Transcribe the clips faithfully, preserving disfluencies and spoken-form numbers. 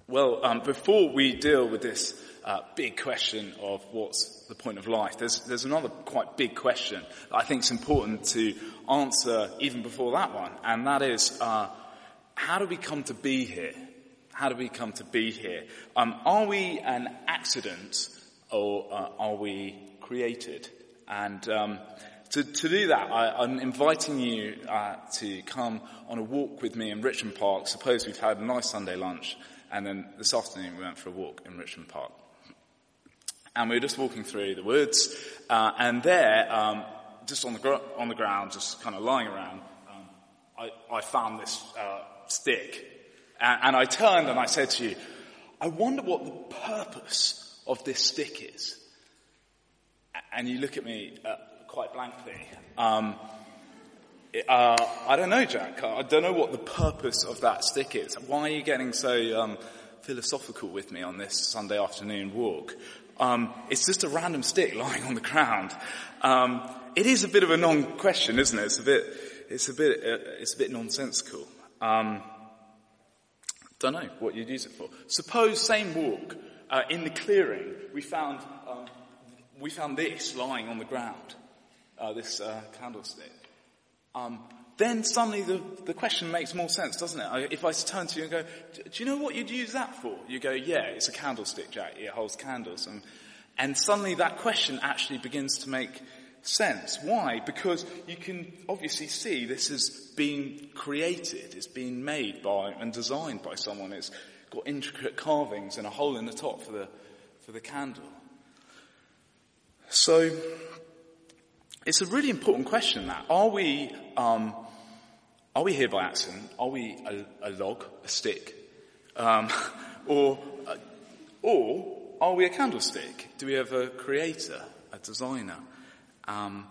Well, um, before we deal with this uh, big question of what's the point of life, there's there's another quite big question that I think is important to answer even before that one, and that is, uh, how do we come to be here? How do we come to be here? Um, are we an accident, or uh, are we created? And um, to, to do that, I, I'm inviting you uh, to come on a walk with me in Richmond Park. Suppose we've had a nice Sunday lunch, and then this afternoon we went for a walk in Richmond Park. And we were just walking through the woods, uh, and there, um, just on the gr- on the ground, just kind of lying around, um, I, I found this uh, stick. And, and I turned and I said to you, I wonder what the purpose of this stick is. And you look at me uh, quite blankly. Um, uh, I don't know, Jack. I don't know what the purpose of that stick is. Why are you getting so um, philosophical with me on this Sunday afternoon walk? Um, it's just a random stick lying on the ground. Um, it is a bit of a non-question, isn't it? It's a bit, it's a bit, uh, it's a bit nonsensical. Um, don't know what you'd use it for. Suppose, same walk, uh, in the clearing, we found, um, we found this lying on the ground, uh, this uh, candlestick. Um, then suddenly the, the question makes more sense, doesn't it? I, if I turn to you and go, do you know what you'd use that for? You go, yeah, it's a candlestick, Jack. It holds candles. And, and suddenly that question actually begins to make sense. Why? Because you can obviously see this has been created. It's been made by and designed by someone. It's got intricate carvings and a hole in the top for the, for the candle. So, it's a really important question, that. Are we, um, are we here by accident? Are we a, a log, a stick? Um, or, uh, or are we a candlestick? Do we have a creator, a designer? Um,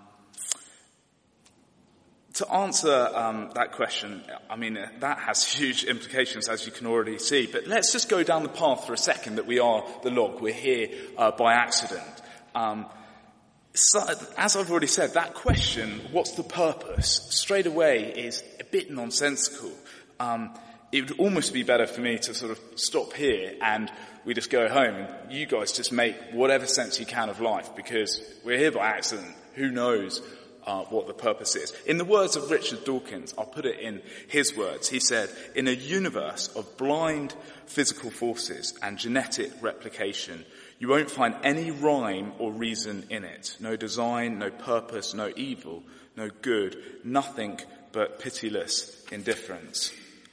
to answer um, that question, I mean, that has huge implications, as you can already see. But let's just go down the path for a second that we are the log. We're here uh, by accident. Um, So, as I've already said, that question, what's the purpose, straight away is a bit nonsensical. Um, it would almost be better for me to sort of stop here and we just go home and you guys just make whatever sense you can of life, because we're here by accident. Who knows uh, what the purpose is? In the words of Richard Dawkins, I'll put it in his words, he said, in a universe of blind physical forces and genetic replication, you won't find any rhyme or reason in it. No design, no purpose, no evil, no good, nothing but pitiless indifference.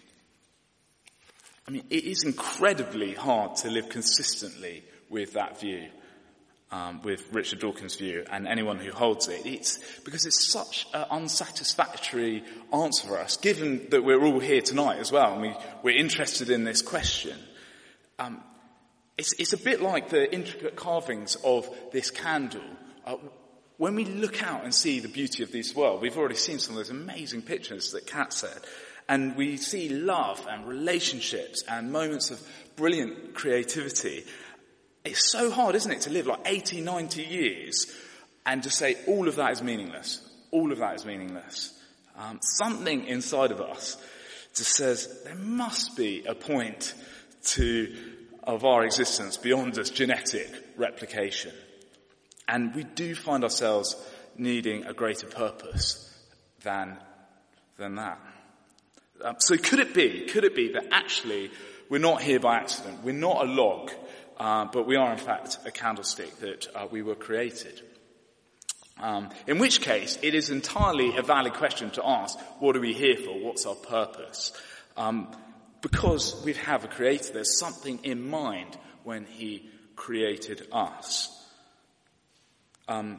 I mean, it is incredibly hard to live consistently with that view, um, with Richard Dawkins' view, and anyone who holds it. It's because it's such an unsatisfactory answer for us, given that we're all here tonight as well, and we, we're interested in this question. Um, It's, it's a bit like the intricate carvings of this candle. Uh, when we look out and see the beauty of this world, we've already seen some of those amazing pictures that Kat said, and we see love and relationships and moments of brilliant creativity. It's so hard, isn't it, to live like eighty, ninety years and to say all of that is meaningless. All of that is meaningless. Um, something inside of us just says there must be a point to of our existence beyond just genetic replication. And we do find ourselves needing a greater purpose than, than that. Um, so could it be, could it be that actually we're not here by accident, we're not a log, uh, but we are in fact a candlestick, that uh, we were created? Um, in which case, it is entirely a valid question to ask, what are we here for? What's our purpose? Um, Because we have a creator, there's something in mind when he created us. Um,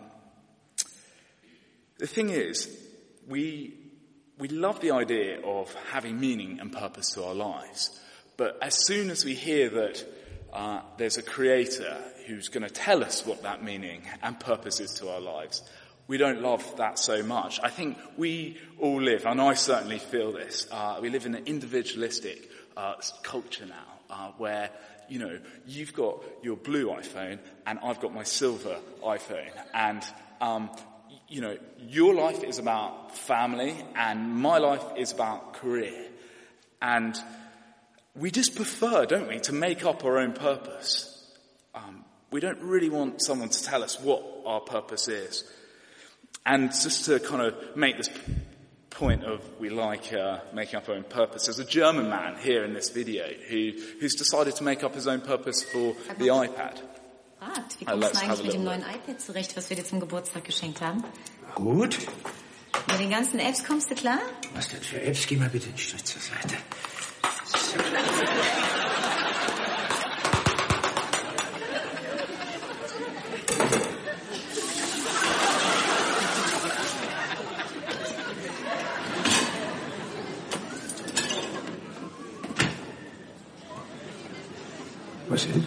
the thing is, we we love the idea of having meaning and purpose to our lives. But as soon as we hear that uh, there's a creator who's going to tell us what that meaning and purpose is to our lives, we don't love that so much. I think we all live, and I certainly feel this, uh, we live in an individualistic uh, culture now, uh, where, you know, you've got your blue iPhone and I've got my silver iPhone. And, um, you know, your life is about family and my life is about career. And we just prefer, don't we, to make up our own purpose. Um, we don't really want someone to tell us what our purpose is. And just to kind of make this point of we like uh, making up our own purpose, there's a German man here in this video who who's decided to make up his own purpose for the iPad. Fragt, wie kommst du eigentlich mit dem neuen iPad zurecht, was wir dir zum Geburtstag geschenkt haben? Gut. Mit den ganzen Apps kommst du klar? Was denn für Apps? Geh mal bitte einen Schritt zur Seite. So. Was is?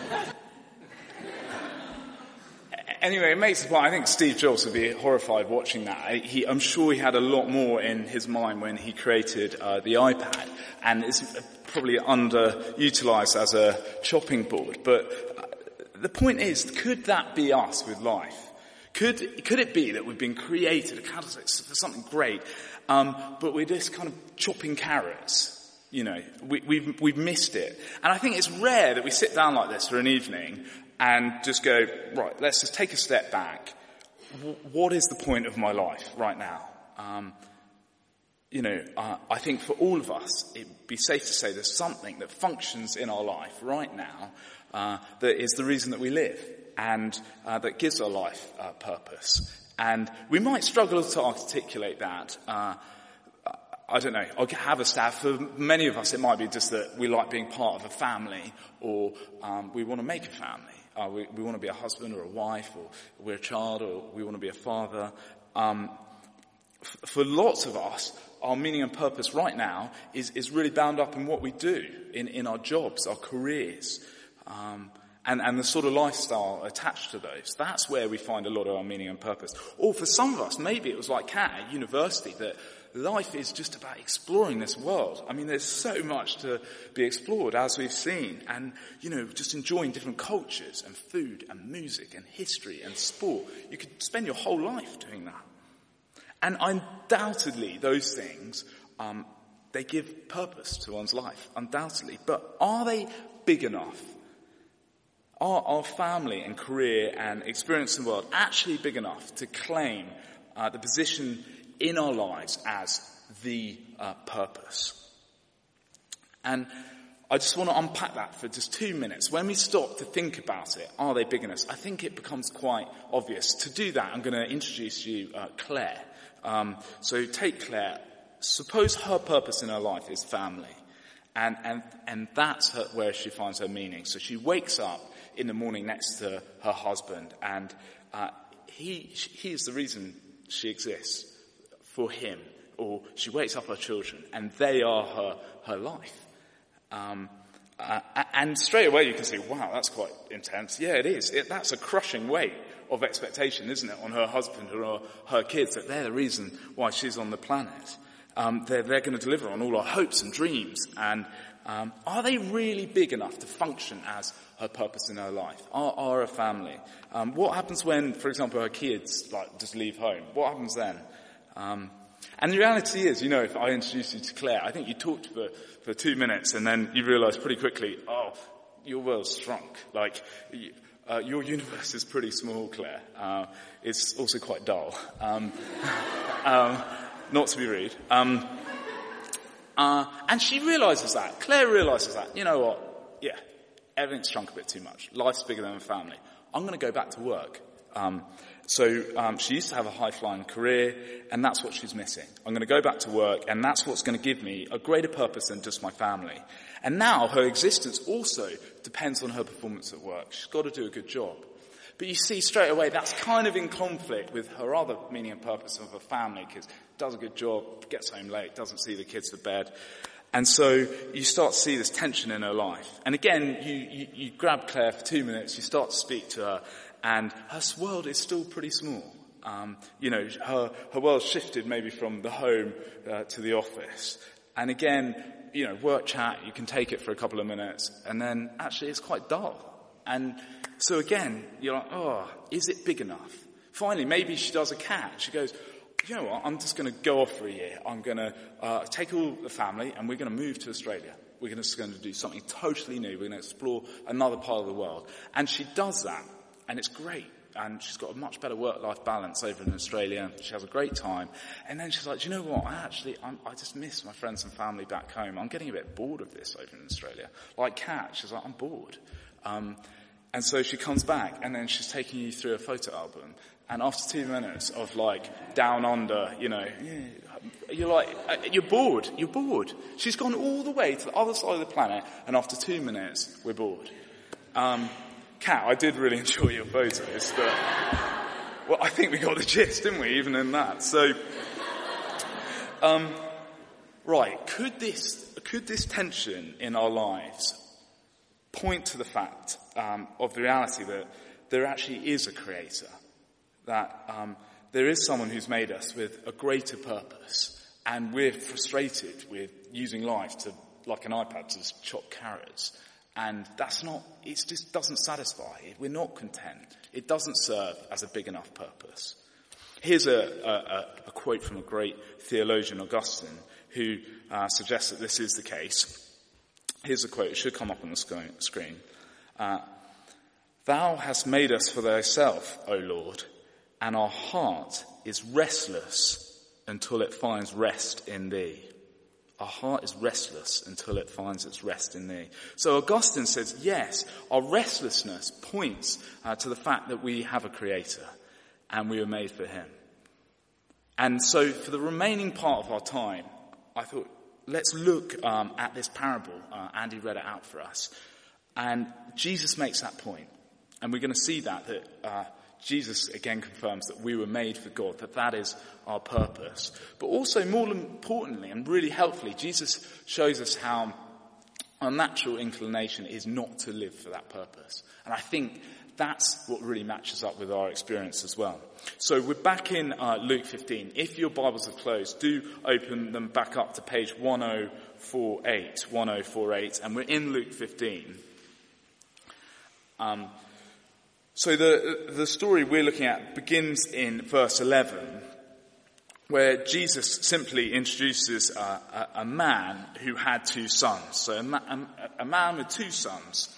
Anyway, it makes the point. I think Steve Jobs would be horrified watching that. He, I'm sure he had a lot more in his mind when he created uh, the iPad, and it's probably underutilized as a chopping board. But uh, the point is, could that be us with life? Could could it be that we've been created, a catalyst for something great, um, but we're just kind of chopping carrots? You know, we, we've we've missed it, and I think it's rare that we sit down like this for an evening and just go, right, let's just take a step back. W- what is the point of my life right now? Um, you know, uh, I think for all of us, it'd be safe to say there's something that functions in our life right now uh, that is the reason that we live and uh, that gives our life uh, purpose. And we might struggle to articulate that. Uh, I don't know, I'll have a stab. For many of us, it might be just that we like being part of a family, or um, we want to make a family. Uh, we, we want to be a husband or a wife, or we're a child, or we want to be a father. Um, f- for lots of us, our meaning and purpose right now is, is really bound up in what we do, in, in our jobs, our careers, um, and, and the sort of lifestyle attached to those. That's where we find a lot of our meaning and purpose. Or for some of us, maybe it was like Kat at university, that life is just about exploring this world. I mean, there's so much to be explored, as we've seen. And, you know, just enjoying different cultures and food and music and history and sport. You could spend your whole life doing that. And undoubtedly, those things, um, they give purpose to one's life, undoubtedly. But are they big enough? Are our family and career and experience in the world actually big enough to claim uh, the position in our lives as the uh, purpose? And I just want to unpack that for just two minutes. When we stop to think about it, are they big enough? I think it becomes quite obvious. To do that, I'm going to introduce you uh, Claire. Um, so take Claire. Suppose her purpose in her life is family. And, and, and that's her, where she finds her meaning. So she wakes up in the morning next to her husband, and uh, he, he is the reason she exists. For him, or she wakes up her children, and they are her her life. Um, uh, and straight away you can say, wow, that's quite intense. Yeah, it is. It, that's a crushing weight of expectation, isn't it, on her husband or her kids, that they're the reason why she's on the planet. Um, they're they're going to deliver on all our hopes and dreams. And um, are they really big enough to function as her purpose in her life? Are, are a family? Um, what happens when, for example, her kids like just leave home? What happens then? Um, and the reality is, you know, if I introduce you to Claire, I think you talked for, for two minutes and then you realise pretty quickly, oh, your world's shrunk. Like, uh, your universe is pretty small, Claire. Uh, it's also quite dull. Um, um, not to be rude. Um, uh, and she realises that. Claire realises that. You know what? Yeah, everything's shrunk a bit too much. Life's bigger than a family. I'm going to go back to work. Um, so um, she used to have a high-flying career, and that's what she's missing. I'm going to go back to work, and that's what's going to give me a greater purpose than just my family. And now her existence also depends on her performance at work. She's got to do a good job. But you see straight away that's kind of in conflict with her other meaning and purpose of a family, because does a good job, gets home late, doesn't see the kids to bed. And so you start to see this tension in her life. And again, you, you, you grab Claire for two minutes, you start to speak to her, and her world is still pretty small. Um, you know, her, her world shifted maybe from the home uh, to the office. And again, you know, work chat, you can take it for a couple of minutes, and then actually it's quite dull. And so again, you're like, oh, is it big enough? Finally, maybe she does a cat. She goes, you know what, I'm just going to go off for a year. I'm going to uh, take all the family and we're going to move to Australia. we're just going to do something totally new. We're going to explore another part of the world. And she does that, and it's great. And she's got a much better work-life balance over in Australia. She has a great time. And then she's like, do you know what? I actually, I'm, I just miss my friends and family back home. I'm getting a bit bored of this over in Australia. Like Kat, she's like, I'm bored. Um, and so she comes back, and then she's taking you through a photo album. And after two minutes of like down under, you know, you're like, you're bored. You're bored. She's gone all the way to the other side of the planet, and after two minutes, we're bored. Um, Kat, I did really enjoy your photos, but, well, I think we got the gist, didn't we, even in that? So, um, right, could this, could this tension in our lives point to the fact, um, of the reality that there actually is a creator, that, um, there is someone who's made us with a greater purpose, and we're frustrated with using life to, like an iPad, to just chop carrots. And that's not, it just doesn't satisfy. We're not content. It doesn't serve as a big enough purpose. Here's a, a, a quote from a great theologian, Augustine, who uh, suggests that this is the case. Here's a quote. It should come up on the screen. Uh, Thou hast made us for thyself, O Lord, and our heart is restless until it finds rest in thee. Our heart is restless until it finds its rest in thee. So Augustine says, yes, our restlessness points uh, to the fact that we have a creator and we were made for him. And so for the remaining part of our time, I thought, let's look um, at this parable. Uh, Andy read it out for us. And Jesus makes that point. And we're going to see that, that uh, Jesus again confirms that we were made for God, that that is our purpose. But also, more importantly and really helpfully, Jesus shows us how our natural inclination is not to live for that purpose. And I think that's what really matches up with our experience as well. So we're back in uh, Luke fifteen. If your Bibles are closed, do open them back up to page ten forty-eight, ten forty-eight, and we're in Luke fifteen. Um, So the, the story we're looking at begins in verse eleven, where Jesus simply introduces a, a, a man who had two sons. So a, a, a man with two sons.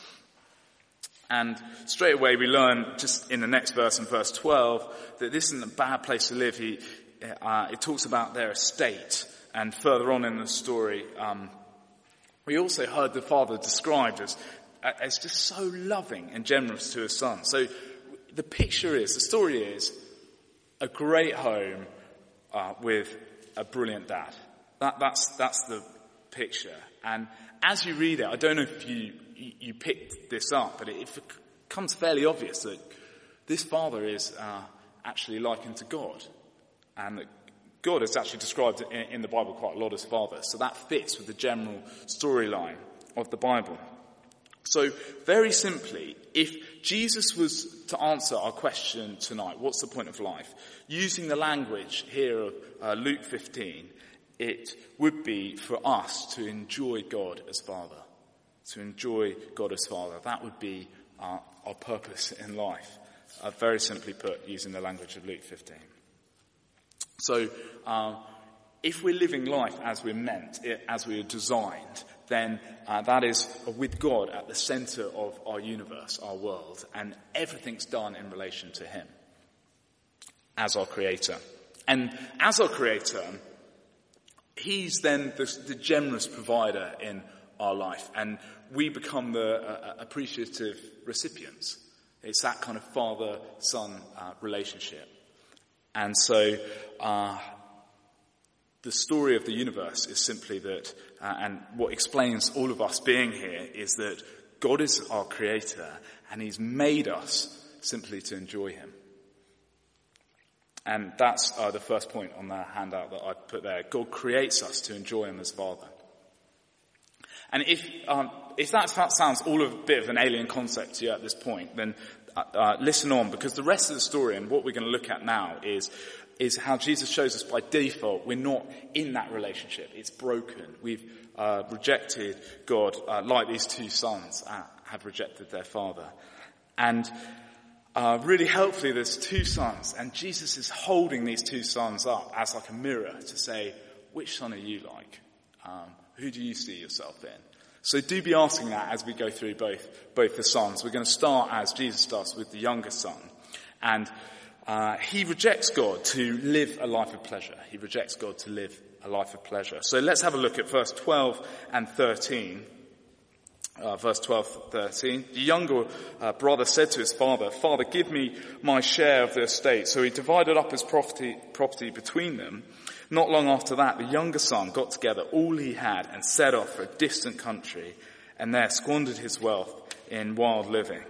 And straight away we learn just in the next verse, in verse twelve, that this isn't a bad place to live. He, uh, it talks about their estate. And further on in the story, um, we also heard the father described as as just so loving and generous to his son. So the picture is, the story is, a great home uh, with a brilliant dad. That, that's that's the picture. And as you read it, I don't know if you you, you picked this up, but it, it becomes fairly obvious that this father is uh, actually likened to God, and that God is actually described in, in the Bible quite a lot as father. So that fits with the general storyline of the Bible. So very simply, if Jesus was to answer our question tonight, what's the point of life? Using the language here of uh, Luke fifteen, it would be for us to enjoy God as Father. To enjoy God as Father. That would be uh, our purpose in life. Uh, very simply put, using the language of Luke fifteen. So, uh, if we're living life as we're meant, as we are designed, then uh, that is with God at the center of our universe, our world, and everything's done in relation to him as our creator. And as our creator, he's then the, the generous provider in our life, and we become the uh, appreciative recipients. It's that kind of father-son uh, relationship. And so uh the story of the universe is simply that, uh, and what explains all of us being here is that God is our creator and he's made us simply to enjoy him. And that's uh, the first point on the handout that I put there. God creates us to enjoy him as Father. And if um, if that sounds all of a bit of an alien concept to you at this point, then uh, uh, listen on, because the rest of the story and what we're going to look at now is is how Jesus shows us by default we're not in that relationship. It's broken. We've uh, rejected God, uh, like these two sons uh, have rejected their father. And uh, really helpfully, there's two sons, and Jesus is holding these two sons up as like a mirror to say, which son are you like? Um, who do you see yourself in? So do be asking that as we go through both, both the sons. We're going to start, as Jesus starts, with the younger son. And uh, he rejects God to live a life of pleasure. He rejects God to live a life of pleasure. So let's have a look at verse twelve and thirteen. Uh, verse twelve to thirteen. The younger uh, brother said to his father, "Father, give me my share of the estate." So he divided up his property, property between them. Not long after that, the younger son got together all he had and set off for a distant country, and there squandered his wealth in wild living.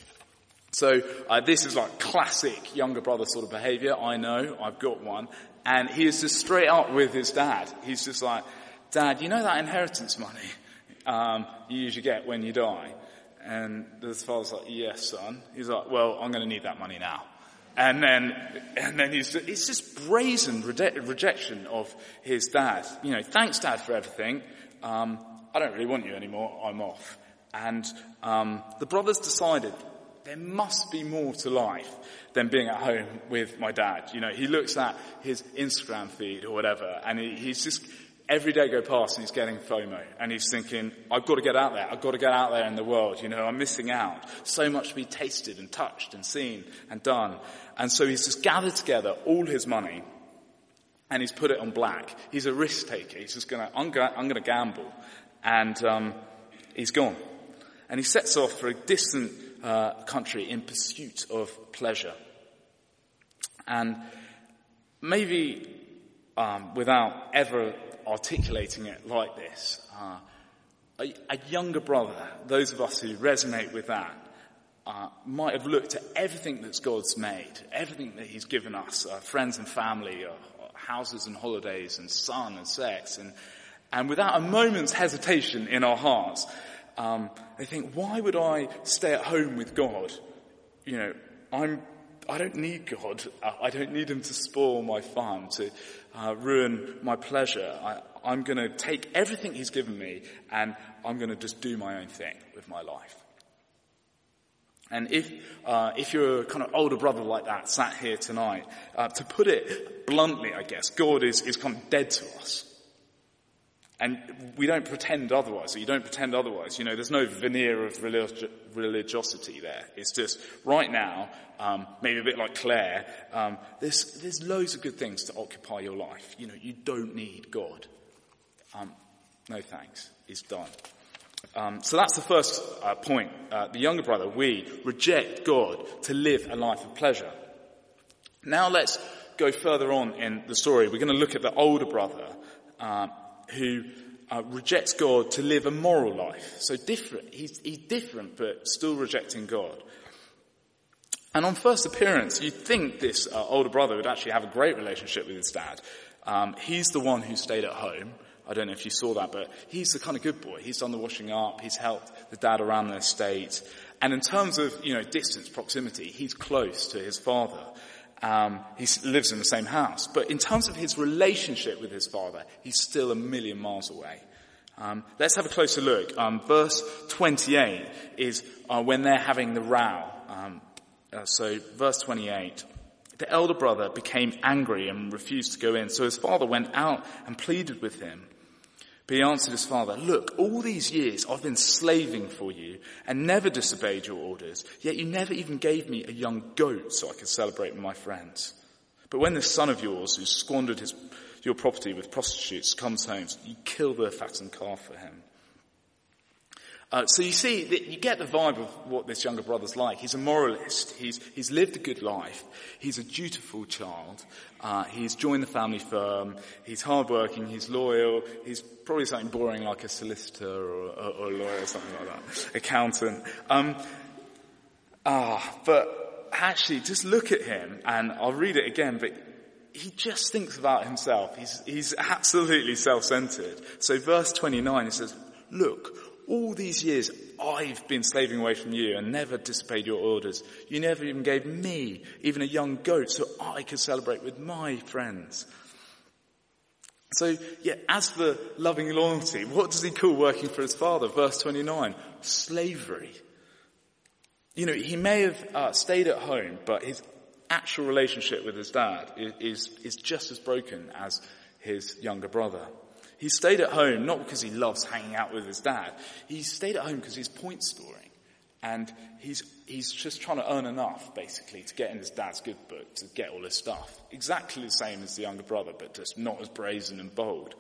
So uh, this is like classic younger brother sort of behavior. I know, I've got one. And he is just straight up with his dad. He's just like, "Dad, you know that inheritance money um, you usually get when you die?" And the father's like, "Yes, son." He's like, "Well, I'm going to need that money now." And then, and then he's, it's just brazen rede- rejection of his dad. You know, "Thanks, Dad, for everything. Um, I don't really want you anymore. I'm off." And um, the brothers decided there must be more to life than being at home with my dad. You know, he looks at his Instagram feed or whatever, and he, he's just, every day go past and he's getting FOMO. And he's thinking, "I've got to get out there. I've got to get out there in the world. You know, I'm missing out. So much to be tasted and touched and seen and done." And so he's just gathered together all his money and he's put it on black. He's a risk taker. He's just going to, I'm going I'm to gamble. And um, he's gone. And he sets off for a distant uh, country in pursuit of pleasure. And maybe um, without ever articulating it like this, uh, a, a younger brother, those of us who resonate with that, uh, might have looked at everything that God's made, everything that he's given us, uh, friends and family, uh, houses and holidays and sun and sex, and, and without a moment's hesitation in our hearts, um, they think, "Why would I stay at home with God? You know, I'm I don't need God. I don't need him to spoil my fun, to uh, ruin my pleasure. I, I'm going to take everything he's given me and I'm going to just do my own thing with my life." And if uh, if you're a kind of older brother like that, sat here tonight, uh, to put it bluntly, I guess, God is, is kind of dead to us. And we don't pretend otherwise, or you don't pretend otherwise. You know, there's no veneer of religi- religiosity there. It's just, right now, um, maybe a bit like Claire, um, there's, there's loads of good things to occupy your life. You know, you don't need God. Um, no thanks. It's done. Um, so that's the first uh, point. Uh, the younger brother, we reject God to live a life of pleasure. Now let's go further on in the story. We're going to look at the older brother, uh, who uh, rejects God to live a moral life. So different. He's, he's different, but still rejecting God. And on first appearance, you'd think this uh, older brother would actually have a great relationship with his dad. Um, he's the one who stayed at home. I don't know if you saw that, but he's the kind of good boy. He's done the washing up. He's helped the dad around the estate. And in terms of, you know, distance, proximity, he's close to his father. Um, he lives in the same house. But in terms of his relationship with his father, he's still a million miles away. Um, let's have a closer look. Um, verse twenty-eight is uh, when they're having the row. Um, uh, so verse twenty-eight. The elder brother became angry and refused to go in. So his father went out and pleaded with him. But he answered his father, "Look, all these years I've been slaving for you and never disobeyed your orders, yet you never even gave me a young goat so I could celebrate with my friends. But when this son of yours, who squandered his, your property with prostitutes, comes home, you kill the fattened calf for him." Uh, so you see, that you get the vibe of what this younger brother's like. He's a moralist. He's he's lived a good life. He's a dutiful child. Uh, he's joined the family firm. He's hardworking. He's loyal. He's probably something boring like a solicitor or, or, or a lawyer or something like that, accountant. Um, ah, but actually, just look at him, and I'll read it again. But he just thinks about himself. He's he's absolutely self-centered. So verse twenty-nine, he says, "Look, all these years I've been slaving away from you and never disobeyed your orders. You never even gave me even a young goat so I could celebrate with my friends." So, yeah, as for loving loyalty, what does he call working for his father? Verse twenty-nine, slavery. You know, he may have uh, stayed at home, but his actual relationship with his dad is, is, is just as broken as his younger brother. He stayed at home not because he loves hanging out with his dad. He stayed at home because he's point scoring. And he's he's just trying to earn enough, basically, to get in his dad's good book, to get all his stuff. Exactly the same as the younger brother, but just not as brazen and bold.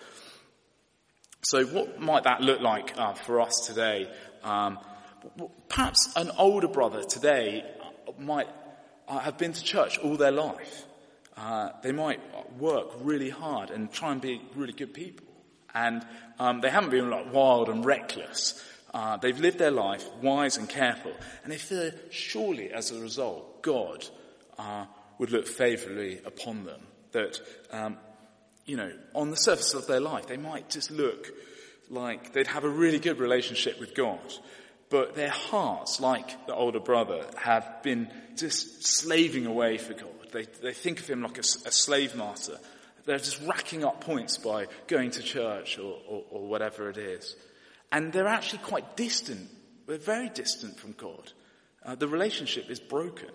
So what might that look like uh, for us today? Um, perhaps an older brother today might uh, have been to church all their life. Uh, they might work really hard and try and be really good people. And um, they haven't been like wild and reckless. Uh, they've lived their life wise and careful, and they feel surely as a result God uh, would look favourably upon them. That, um, you know, on the surface of their life, they might just look like they'd have a really good relationship with God, but their hearts, like the older brother, have been just slaving away for God. They they think of him like a, a slave master. They're just racking up points by going to church or, or, or whatever it is. And they're actually quite distant. They're very distant from God. Uh, the relationship is broken.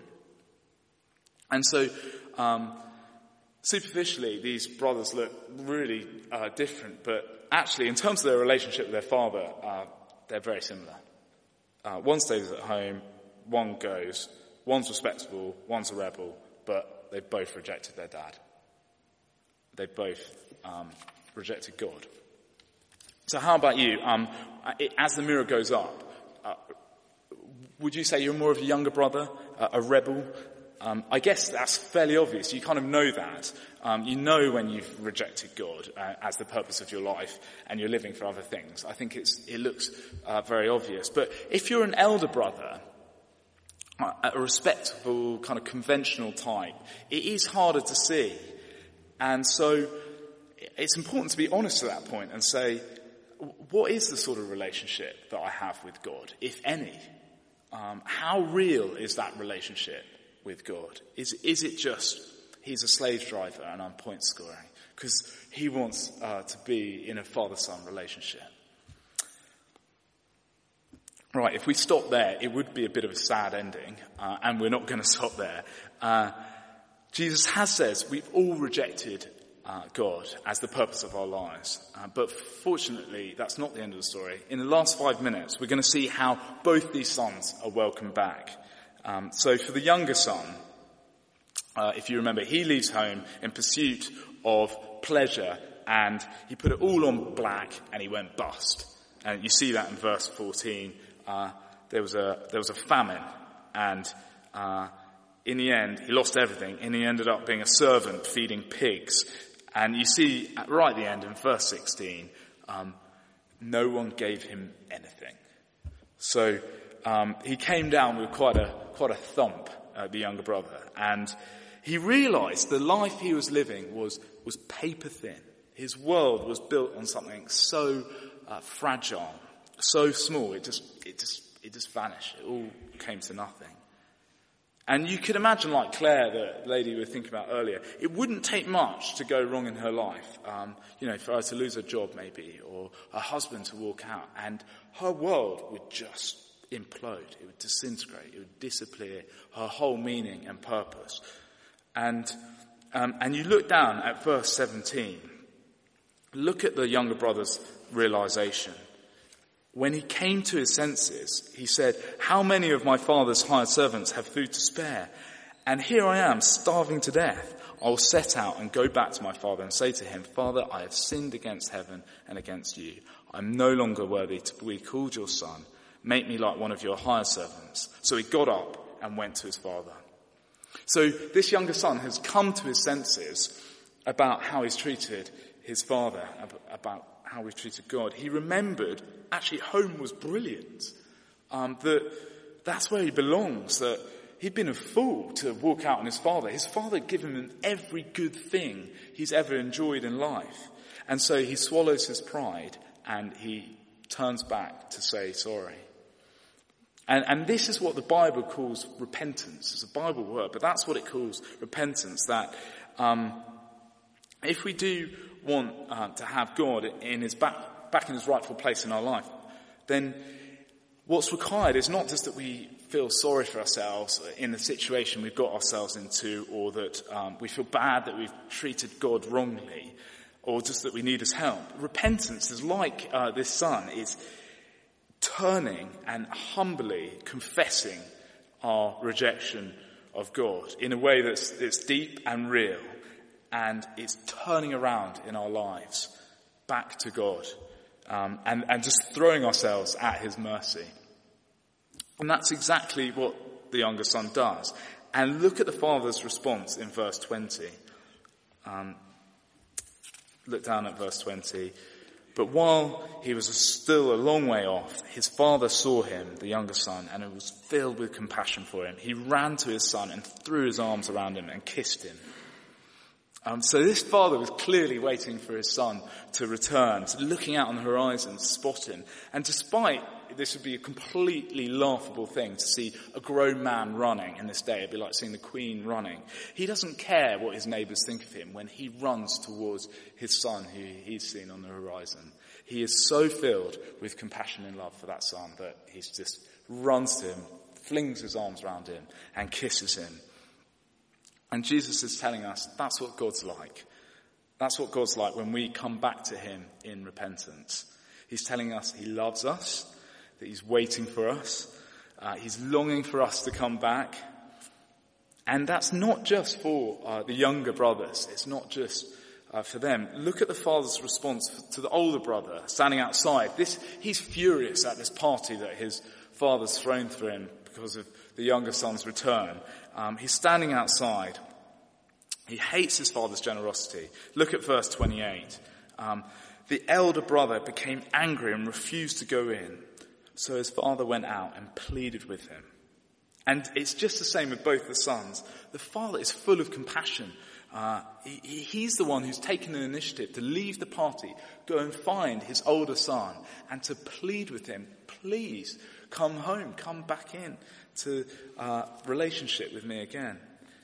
And so, um, superficially, these brothers look really uh, different. But actually, in terms of their relationship with their father, uh, they're very similar. Uh, one stays at home, one goes. One's respectable, one's a rebel. But they've both rejected their dad. They've both um, rejected God. So how about you? Um, it, as the mirror goes up, uh, would you say you're more of a younger brother, uh, a rebel? Um, I guess that's fairly obvious. You kind of know that. Um, you know when you've rejected God uh, as the purpose of your life and you're living for other things. I think it's, it looks uh, very obvious. But if you're an elder brother, uh, a respectable kind of conventional type, it is harder to see. And so it's important to be honest at that point and say, what is the sort of relationship that I have with God, if any? Um, how real is that relationship with God? Is is it just he's a slave driver and I'm point scoring? Because he wants uh, to be in a father-son relationship. Right, if we stop there, it would be a bit of a sad ending, uh, and we're not going to stop there. Uh, Jesus has said we've all rejected Uh, God as the purpose of our lives. Uh, but fortunately, that's not the end of the story. In the last five minutes, we're going to see how both these sons are welcomed back. Um, so for the younger son, uh, if you remember, he leaves home in pursuit of pleasure, and he put it all on black and he went bust. And you see that in verse fourteen. Uh, there was a, there was a famine, and, uh, in the end, he lost everything, and he ended up being a servant feeding pigs. And you see, at right at the end, in verse sixteen, um, no one gave him anything. So um, he came down with quite a quite a thump, uh, the younger brother, and he realised the life he was living was was paper thin. His world was built on something so uh, fragile, so small. It just it just it just vanished. It all came to nothing. And you could imagine, like Claire, the lady we were thinking about earlier, it wouldn't take much to go wrong in her life. Um, you know, for her to lose her job maybe, or her husband to walk out, and her world would just implode. It would disintegrate. It would disappear. Her whole meaning and purpose. And um, and you look down at verse seventeen. Look at the younger brother's realization. When he came to his senses, he said, "How many of my father's hired servants have food to spare? And here I am, starving to death. I will set out and go back to my father and say to him, 'Father, I have sinned against heaven and against you. I am no longer worthy to be called your son. Make me like one of your hired servants.' So he got up and went to his father." So this younger son has come to his senses about how he's treated his father, about how we've treated God. He remembered actually home was brilliant, um, that that's where he belongs, that he'd been a fool to walk out on his father. His father had given him every good thing he's ever enjoyed in life. And so he swallows his pride and he turns back to say sorry. And, and this is what the Bible calls repentance. It's a Bible word, but that's what it calls repentance, that um, if we do want uh, to have God in his back, back in his rightful place in our life, then what's required is not just that we feel sorry for ourselves in the situation we've got ourselves into, or that um, we feel bad that we've treated God wrongly. or just that we need his help. Repentance is like uh, this son. It's turning and humbly confessing our rejection of God in a way that's, that's deep and real, and it's turning around in our lives back to God, um, and, and just throwing ourselves at his mercy. And that's exactly what the younger son does. And look at the father's response in verse twenty. Um, look down at verse twenty. But while he was still a long way off, his father saw him, the younger son, and was filled with compassion for him. He ran to his son and threw his arms around him and kissed him. Um, so this father was clearly waiting for his son to return, so looking out on the horizon, spot him. And despite this would be a completely laughable thing to see a grown man running in this day, it'd be like seeing the Queen running. He doesn't care what his neighbours think of him when he runs towards his son who he's seen on the horizon. He is so filled with compassion and love for that son that he just runs to him, flings his arms around him and kisses him. And Jesus is telling us that's what God's like. That's what God's like when we come back to him in repentance. He's telling us he loves us, that he's waiting for us. Uh, he's longing for us to come back. And that's not just for uh, the younger brothers. It's not just uh, for them. Look at the father's response to the older brother standing outside. This, he's furious at this party that his father's thrown for him because of the younger son's return. Um, he's standing outside. He hates his father's generosity. Look at verse twenty-eight. Um, the elder brother became angry and refused to go in. So his father went out and pleaded with him. And it's just the same with both the sons. The father is full of compassion. Uh, he, he's the one who's taken the initiative to leave the party, go and find his older son, and to plead with him, please come home, come back in to uh, relationship with me again.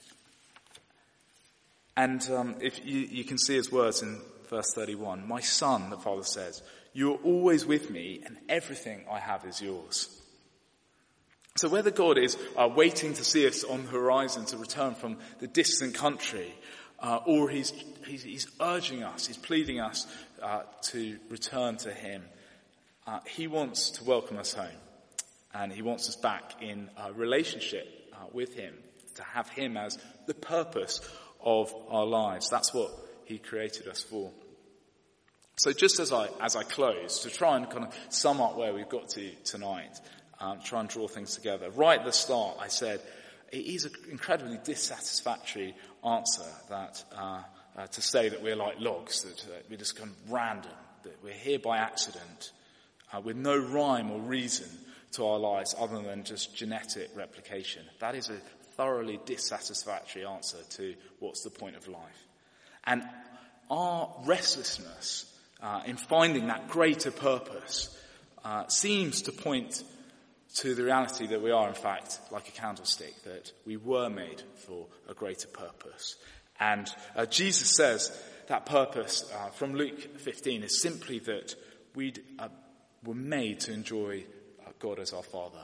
And um, if you, you can see his words in verse thirty-one, my son, the father says, you are always with me and everything I have is yours. So whether God is uh, waiting to see us on the horizon to return from the distant country, uh, or he's, he's, he's urging us, he's pleading us uh, to return to him, uh, he wants to welcome us home. And he wants us back in a relationship uh, with him, to have him as the purpose of our lives. That's what he created us for. So just as I as I close, to try and kind of sum up where we've got to tonight, um, try and draw things together. Right at the start, I said it is an incredibly dissatisfactory answer that uh, uh, to say that we're like logs, that uh, we're just kind of random, that we're here by accident, uh, with no rhyme or reason to our lives other than just genetic replication. That is a thoroughly dissatisfactory answer to what's the point of life. And our restlessness uh, in finding that greater purpose uh, seems to point to the reality that we are in fact like a candlestick, that we were made for a greater purpose. And uh, Jesus says that purpose uh, from Luke fifteen is simply that we uh, were made to enjoy God as our Father.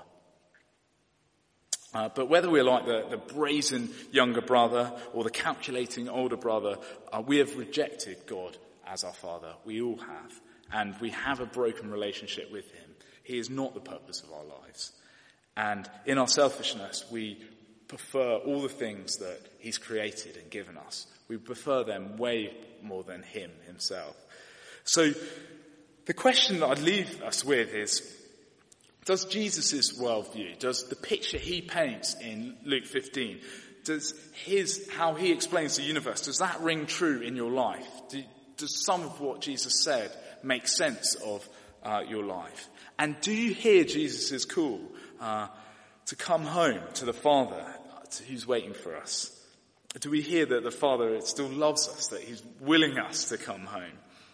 Uh, but whether we're like the, the brazen younger brother or the calculating older brother, uh, we have rejected God as our Father. We all have. And we have a broken relationship with him. He is not the purpose of our lives. And in our selfishness, we prefer all the things that he's created and given us. We prefer them way more than him himself. So the question that I'd leave us with is, does Jesus' worldview, does the picture he paints in Luke fifteen, does his, how he explains the universe, does that ring true in your life? Do, does some of what Jesus said make sense of uh, your life? And do you hear Jesus' call uh, to come home to the Father who's waiting for us? Do we hear that the Father still loves us, that he's willing us to come home?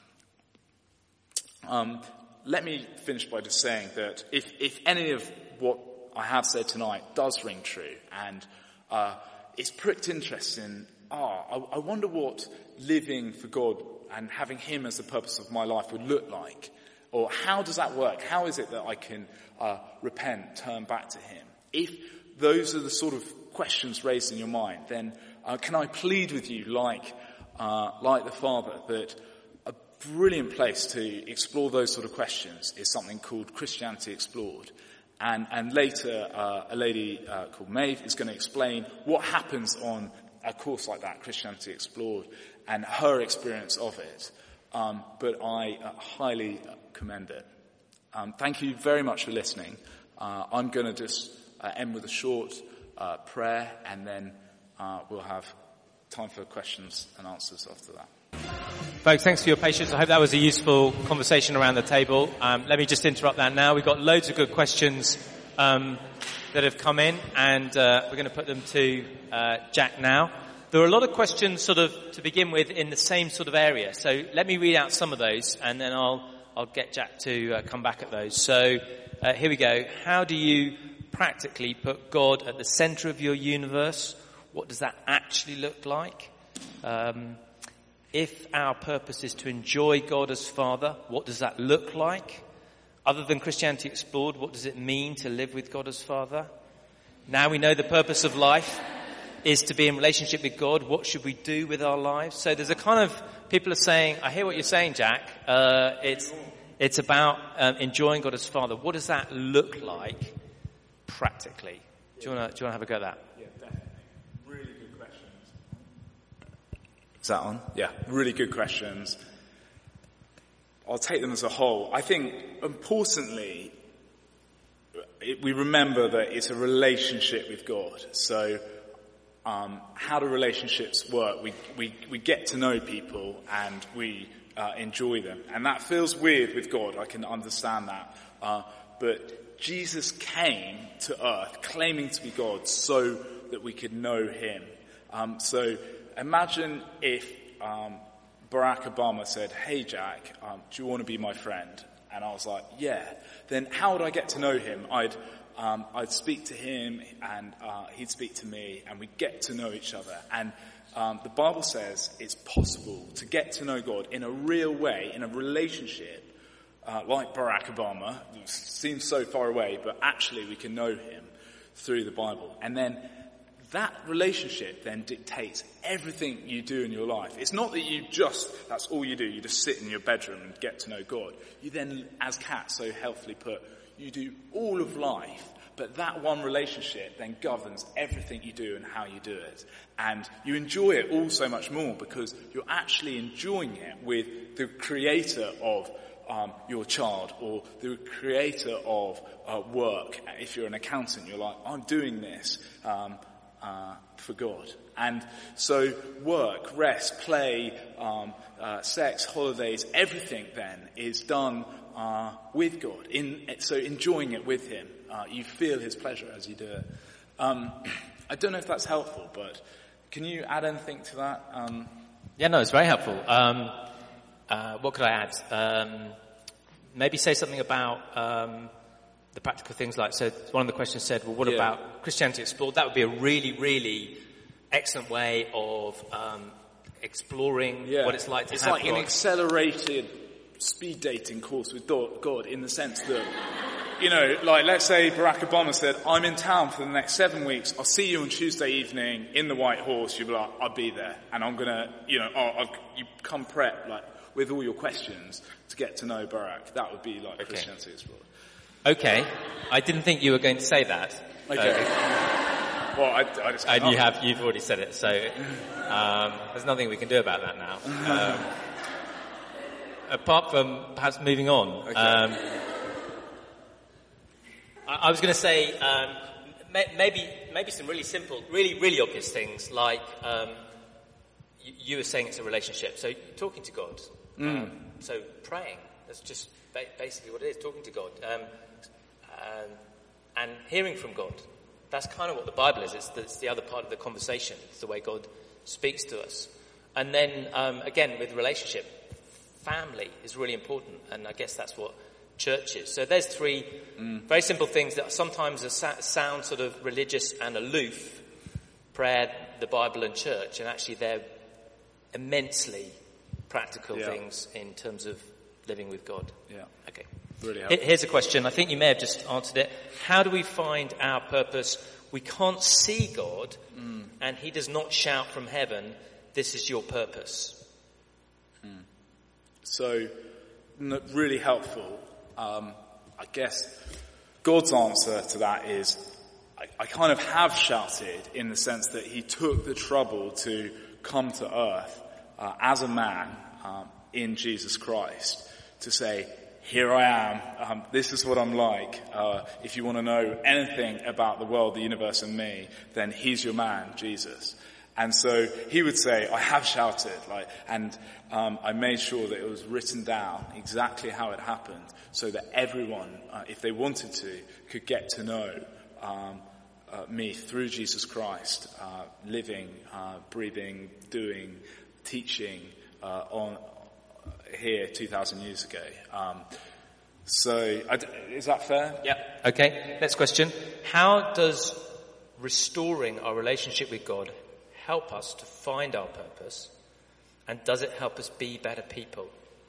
Um, Let me finish by just saying that if, if any of what I have said tonight does ring true and uh, it's pricked interest in, ah, oh, I, I wonder what living for God and having him as the purpose of my life would look like, or how does that work? How is it that I can uh, repent, turn back to him? If those are the sort of questions raised in your mind, then uh, can I plead with you like uh, like the Father that brilliant place to explore those sort of questions is something called Christianity Explored. And, and later, uh, a lady uh, called Maeve is going to explain what happens on a course like that, Christianity Explored, and her experience of it. Um, but I uh, highly commend it. Um, thank you very much for listening. Uh, I'm going to just uh, end with a short uh, prayer, and then uh, we'll have time for questions and answers after that. Folks, thanks for your patience. I hope that was a useful conversation around the table. Um, let me just interrupt that now. We've got loads of good questions um, that have come in, and uh, we're going to put them to uh, Jack now. There are a lot of questions sort of to begin with in the same sort of area. So let me read out some of those, and then I'll I'll get Jack to uh, come back at those. So uh, here we go. How do you practically put God at the center of your universe? What does that actually look like? Um, if our purpose is to enjoy God as Father, what does that look like? Other than Christianity Explored, what does it mean to live with God as Father? Now we know the purpose of life is to be in relationship with God. What should we do with our lives? So there's a kind of, people are saying, I hear what you're saying, Jack. Uh, it's, it's about um, enjoying God as Father. What does that look like practically? Do you want to, do you want to have a go at that? Yeah, definitely. Really good questions. Is that on? Yeah, really good questions. I'll take them as a whole. I think, importantly, it, we remember that it's a relationship with God. So, um, how do relationships work? We, we, we get to know people and we uh, enjoy them. And that feels weird with God. I can understand that. Uh, but Jesus came to earth claiming to be God so that we could know him. Um, so imagine if um, Barack Obama said, hey Jack, um, do you want to be my friend? And I was like, yeah. Then how would I get to know him? I'd um, I'd speak to him and uh, he'd speak to me and we'd get to know each other. And um, the Bible says it's possible to get to know God in a real way, in a relationship, uh, like Barack Obama. It seems so far away, but actually we can know him through the Bible. And then that relationship then dictates everything you do in your life. It's not that you just, that's all you do, you just sit in your bedroom and get to know God. You then, as Kat so helpfully put, you do all of life, but that one relationship then governs everything you do and how you do it. And you enjoy it all so much more because you're actually enjoying it with the creator of um, your child or the creator of uh, work. If you're an accountant, you're like, I'm doing this um, uh, for God. And so work, rest, play, um, uh, sex, holidays, everything then is done Uh, with God, in so enjoying it with him. Uh, you feel his pleasure as you do it. Um, I don't know if that's helpful, but can you add anything to that? Um, yeah, no, it's very helpful. Um, uh, what could I add? Um, maybe say something about um, the practical things like, so one of the questions said, well, what yeah. about Christianity Explored? That would be a really, really excellent way of um, exploring yeah. what it's like to it's have like God. An accelerated speed dating course with God in the sense that, you know, like let's say Barack Obama said, I'm in town for the next seven weeks. I'll see you on Tuesday evening in the White Horse. You'll be like, I'll be there. And I'm going to, you know, I'll, I'll, you come prep like with all your questions to get to know Barack. That would be like okay. Christianity Explored. Okay. I didn't think you were going to say that. Okay. Uh, well, I, I just And you have, you've already said it. So, um, there's nothing we can do about that now. Um, Apart from perhaps moving on, okay. um, I, I was going to say um, may, maybe maybe some really simple, really really obvious things like um, you, you were saying it's a relationship. So talking to God, mm. um, so praying. That's just ba- basically what it is. Talking to God um, um, and hearing from God. That's kind of what the Bible is. It's the, it's the other part of the conversation. It's the way God speaks to us. And then um, again with relationship. Family is really important, and I guess that's what church is. So there's three mm. very simple things that sometimes are sa- sound sort of religious and aloof: prayer, the Bible, and church. And actually, they're immensely practical yeah. things in terms of living with God. Yeah. Okay. Really helpful. Here's a question. I think you may have just answered it. How do we find our purpose? We can't see God, mm. and He does not shout from heaven, "This is your purpose." So, really helpful. Um, I guess God's answer to that is, I, I kind of have shouted in the sense that he took the trouble to come to earth uh, as a man um, in Jesus Christ to say, here I am, um, this is what I'm like. Uh, if you want to know anything about the world, the universe and me, then he's your man, Jesus. And so he would say, I have shouted, like, and um, I made sure that it was written down exactly how it happened so that everyone, uh, if they wanted to, could get to know um, uh, me through Jesus Christ, uh, living, uh, breathing, doing, teaching uh, on here two thousand years ago. Um, so, is that fair? Yeah. Okay. Next question. How does restoring our relationship with God help us to find our purpose, and does it help us be better people?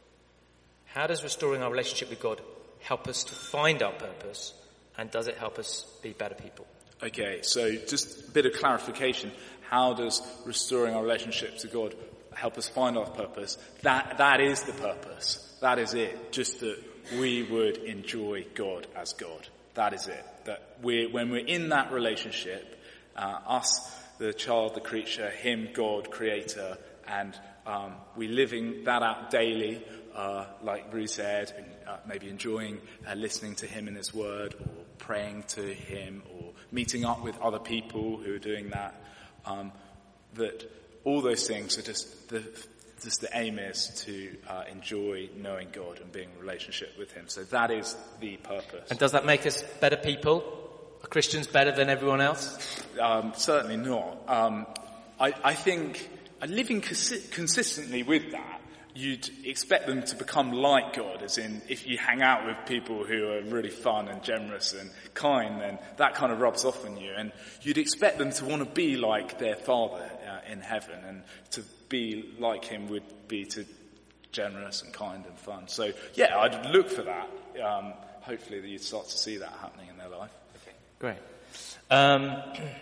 How does restoring our relationship with God help us to find our purpose, and does it help us be better people? Okay, so just a bit of clarification. How does restoring our relationship to God help us find our purpose? That that is the purpose. That is it. Just that we would enjoy God as God. That is it. That we, when we're in that relationship, uh, us, the child, the creature, him, God, creator, and um, we living that out daily, uh, like Bruce said, and, uh, maybe enjoying uh, listening to him in his word, or praying to him, or meeting up with other people who are doing that. Um, that all those things are just the just the aim is to uh, enjoy knowing God and being in a relationship with him. So that is the purpose. And does that make us better people? Are Christians better than everyone else? Um, certainly not. Um, I, I think uh, living consi- consistently with that, you'd expect them to become like God, as in if you hang out with people who are really fun and generous and kind, then that kind of rubs off on you. And you'd expect them to want to be like their Father uh, in heaven, and to be like him would be to generous and kind and fun. So yeah, I'd look for that. Um, hopefully that you'd start to see that happening in their life. Okay, great. Um,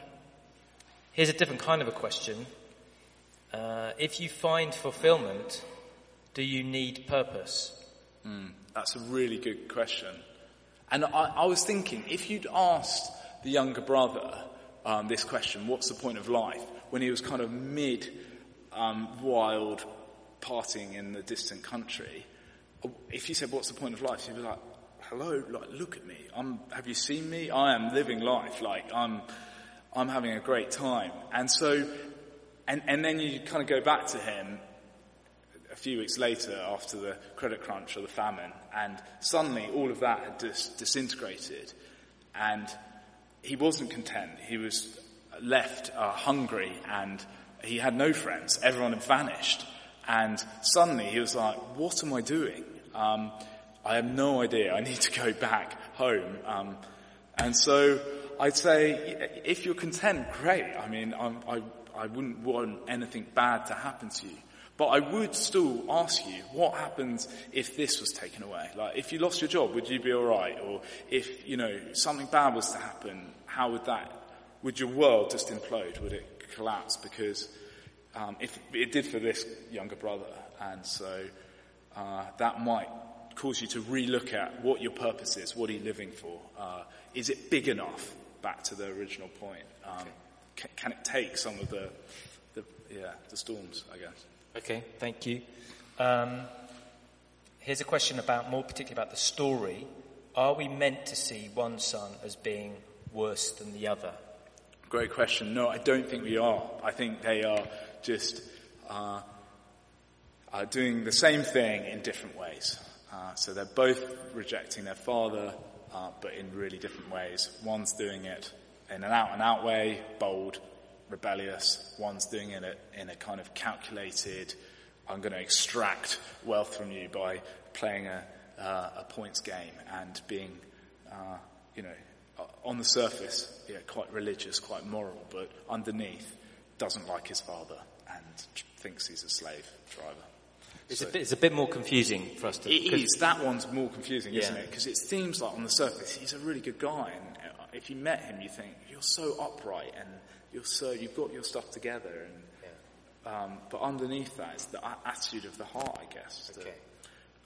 here's a different kind of a question. Uh, if you find fulfillment, do you need purpose? Mm, that's a really good question. And I, I was thinking, if you'd asked the younger brother um, this question, what's the point of life, when he was kind of mid um, wild partying in the distant country, if you said, what's the point of life, he'd be like, hello, like, look at me. I'm, have you seen me? I am living life. Like, I'm, I'm having a great time. And so, and, and then you kind of go back to him a few weeks later after the credit crunch or the famine, and suddenly all of that had just disintegrated, and he wasn't content. He was left uh, hungry, and he had no friends. Everyone had vanished, and suddenly he was like, what am I doing? Um, I have no idea. I need to go back home. Um, and so I'd say, if you're content, great. I mean, I'm, I, I wouldn't want anything bad to happen to you. But I would still ask you, what happens if this was taken away? Like, if you lost your job, would you be alright? Or if, you know, something bad was to happen, how would that, would your world just implode? Would it collapse? Because um, if it did for this younger brother, and so uh, that might cause you to relook at what your purpose is. What are you living for? Uh, is it big enough? Back to the original point. Um, okay. can, can it take some of the, the, yeah, the storms, I guess? Okay, thank you. Um, here's a question about, more particularly about the story. Are we meant to see one son as being worse than the other? Great question. No, I don't think we are. I think they are just uh, are doing the same thing in different ways. Uh, so they're both rejecting their father, uh, but in really different ways. One's doing it in an out-and-out way, bold, rebellious. One's doing it in a kind of calculated, I'm going to extract wealth from you by playing a, uh, a points game and being, uh, you know, on the surface, yeah, quite religious, quite moral, but underneath doesn't like his father and thinks he's a slave driver. It's, so, a bit, it's a bit more confusing for us to... It is. That one's more confusing, isn't yeah. it? Because it seems like on the surface he's a really good guy, and if you met him, you think you're so upright and you're so you've got your stuff together, and yeah. um, but underneath that is the attitude of the heart, I guess. Okay.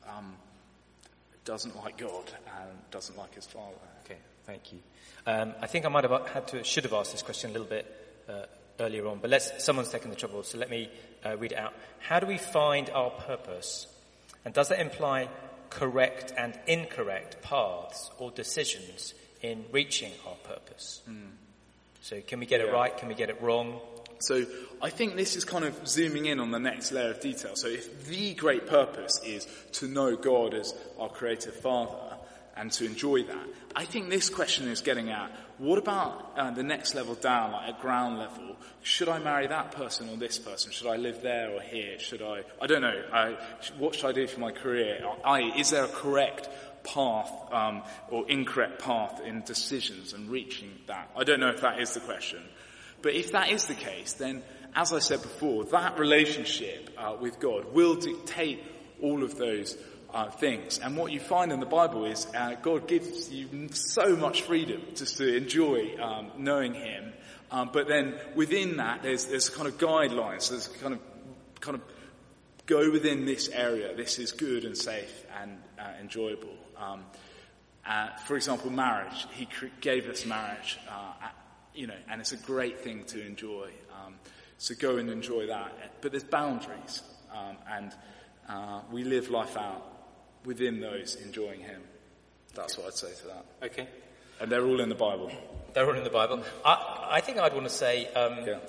um, doesn't like God and doesn't like his Father. Okay, thank you. Um, I think I might have had to, should have asked this question a little bit uh, earlier on, but let's, someone's taken the trouble, so let me uh, read it out. How do we find our purpose? And does that imply correct and incorrect paths or decisions in reaching our purpose? Mm. So can we get yeah. it right? Can we get it wrong? So I think this is kind of zooming in on the next layer of detail. So if the great purpose is to know God as our creative Father and to enjoy that, I think this question is getting at, what about uh, the next level down, like at ground level? Should I marry that person or this person? Should I live there or here? Should I, I don't know, I, what should I do for my career? I, is there a correct path um, or incorrect path in decisions and reaching that? I don't know if that is the question. But if that is the case, then, as I said before, that relationship uh, with God will dictate all of those uh, things. And what you find in the Bible is uh, God gives you so much freedom just to enjoy um, knowing him. Um, but then within that, there's there's kind of guidelines. There's kind of kind of go within this area. This is good and safe and uh, enjoyable. Um, uh, for example, marriage. He cr- gave us marriage. Uh, at, You know, and it's a great thing to enjoy. Um, so go and enjoy that. But there's boundaries, um, and uh, we live life out within those, enjoying him. That's what I'd say to that. Okay. And they're all in the Bible. They're all in the Bible. I, I think I'd want to say, um, yeah.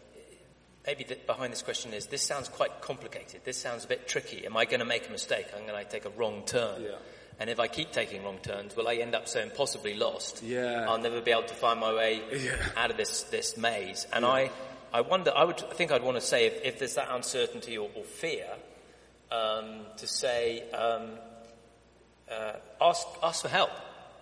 maybe the, behind this question is, this sounds quite complicated. This sounds a bit tricky. Am I going to make a mistake? I'm going to take a wrong turn. Yeah. And if I keep taking wrong turns, will I end up so impossibly lost? Yeah. I'll never be able to find my way yeah. out of this, this maze. And yeah. I, I wonder, I would I think I'd want to say, if, if there's that uncertainty or, or fear, um, to say, um, uh, ask, ask for help.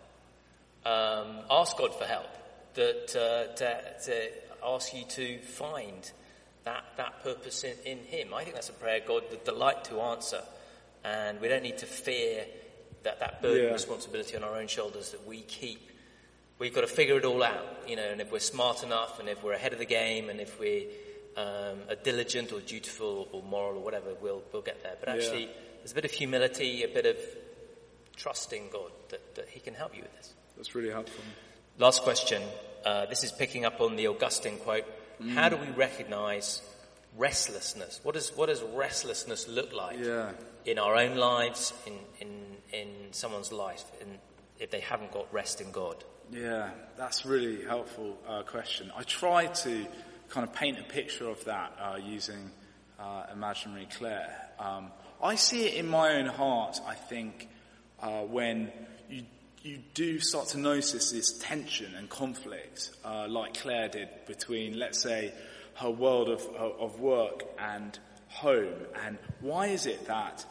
Um, ask God for help. That, uh, to, to ask you to find that, that purpose in, in him. I think that's a prayer God would delight to answer. And we don't need to fear that that burden yeah. responsibility on our own shoulders that we keep. We've got to figure it all out, you know, and if we're smart enough and if we're ahead of the game and if we um, are diligent or dutiful or moral or whatever, we'll we'll get there. But actually, yeah. there's a bit of humility, a bit of trusting God that, that he can help you with this. That's really helpful. Last question. Uh, this is picking up on the Augustine quote. Mm. How do we recognize restlessness? What does what does restlessness look like yeah. in our own lives, in in in someone's life, in, if they haven't got rest in God? Yeah, that's a really helpful uh, question. I try to kind of paint a picture of that uh, using uh, imaginary Claire. Um, I see it in my own heart, I think, uh, when you you do start to notice this tension and conflict, uh, like Claire did between, let's say, her world of, of work and home. And why is it that,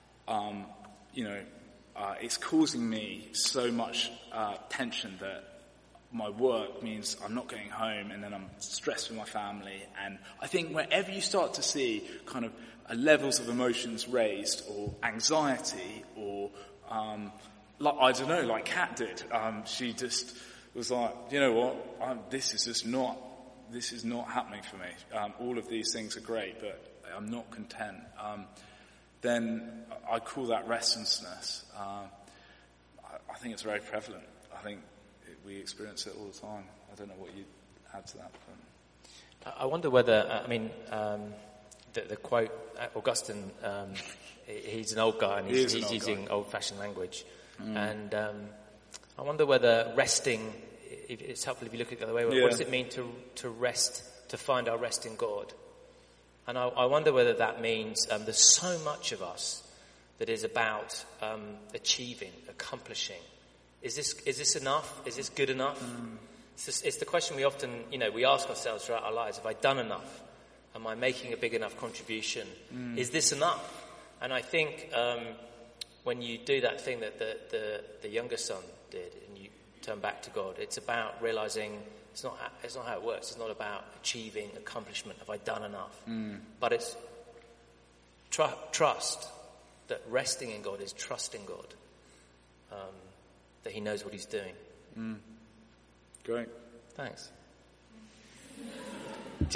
um, you know, uh, it's causing me so much uh, tension that my work means I'm not getting home and then I'm stressed with my family. And I think wherever you start to see kind of uh, levels of emotions raised or anxiety or, um, like, I don't know, like Kat did, um, she just was like, you know what, I'm, this is just not This is not happening for me. Um, all of these things are great, but I'm not content. Um, then I call that restlessness. Uh, I, I think it's very prevalent. I think it, we experience it all the time. I don't know what you'd add to that. But. I wonder whether, I mean, um, the, the quote, Augustine, um, he's an old guy and he's, he he's old using guy. old-fashioned language. Mm. And um, I wonder whether resting, if it's helpful if you look at it the other way. Yeah. What does it mean to to rest, to find our rest in God? And I, I wonder whether that means um, there's so much of us that is about um, achieving, accomplishing. Is this is this enough? Is this good enough? Mm. It's, this, it's the question we often, you know, we ask ourselves throughout our lives: have I done enough? Am I making a big enough contribution? Mm. Is this enough? And I think um, when you do that thing that the, the the younger son did, and you turn back to God, it's about realizing it's not how, it's not how it works. It's not about achieving accomplishment. Have I done enough? Mm. But it's tr- trust, that resting in God is trusting God, um, that he knows what he's doing. Mm. Great. Thanks.